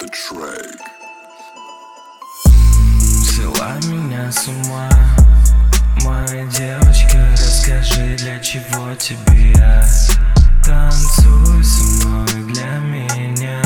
track. Свела меня с ума, моя девочка, расскажи, для чего тебе я. Танцуй со мной для меня,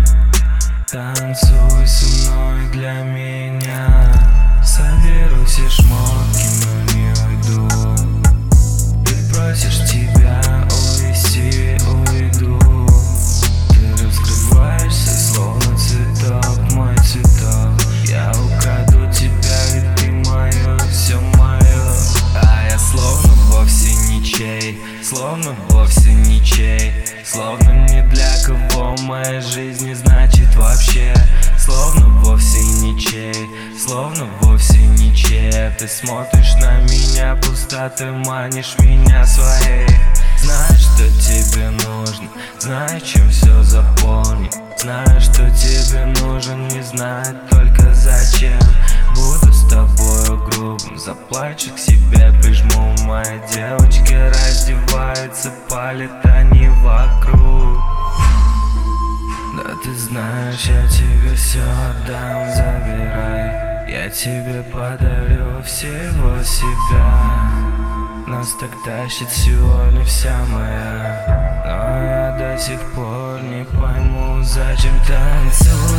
танцуй со мной для меня. Соберу все шмотки, но не уйду. Ты просишь, тебя увести, уйду. Ты раскрываешься, словно цветок, мой цветок. Я украду тебя, ведь ты мое, все мое. А я словно вовсе ничей, словно вовсе ничей. Словно ни для кого моя жизнь не значит вообще. Словно вовсе ничей, словно вовсе ничей. Ты смотришь на меня пусто, ты манишь меня своей. Знаешь, что тебе нужно, знаешь, чем все заполнить. Знаю, что тебе нужен, не знаю только зачем. Буду с тобою грубым, заплачу к себе, прижму. Моя девочка раздевается, палит они вокруг. Да ты знаешь, я тебе все отдам, забирай. Я тебе подарю всего себя. Нас так тащит сегодня вся моя. Но я до сих пор не пойму, зачем танцуешь.